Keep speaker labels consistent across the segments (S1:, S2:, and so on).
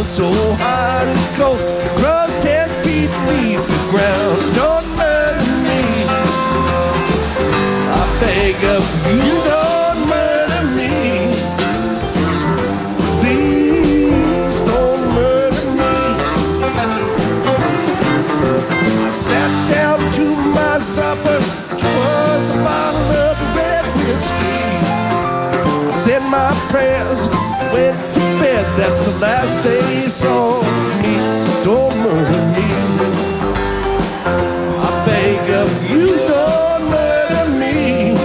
S1: down so hard and cold. The crust 10 feet beneath the ground. Don't murder me. I beg of you, don't murder me. Please don't murder me. I sat down to my supper, which was a bottle of red whiskey. I said my prayers, went to bed. That's the last they saw me. Don't murder me. I beg of you, don't murder me.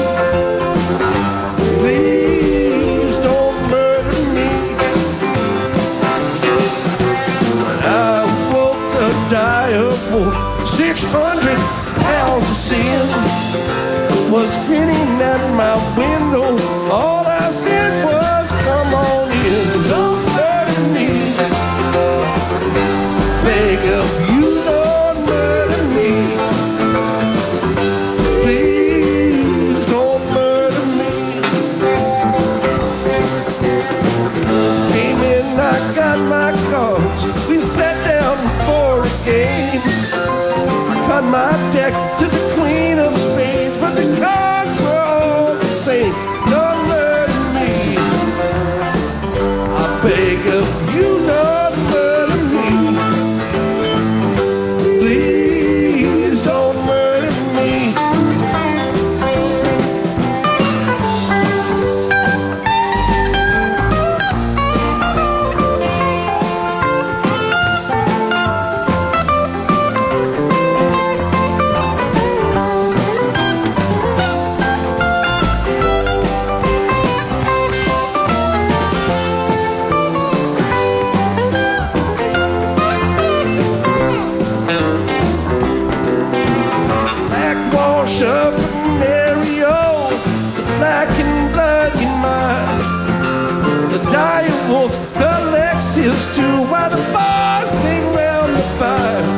S1: Please don't murder me. When I woke to die of war, 600 pounds of sin was grinning at my window. All I said was, come on in, don't murder me. Beg of you, don't murder me. Please don't murder me. Came in, I got my cards. We sat down for a game. I cut my deck to the Queen of Spades, but the cards were all the same. Don't murder me. I beg of you, don't murder me. Please don't murder me. Blackwash up in Mario, the black and bloody mine. The dire wolf collects his too, while the bars sing round the fire.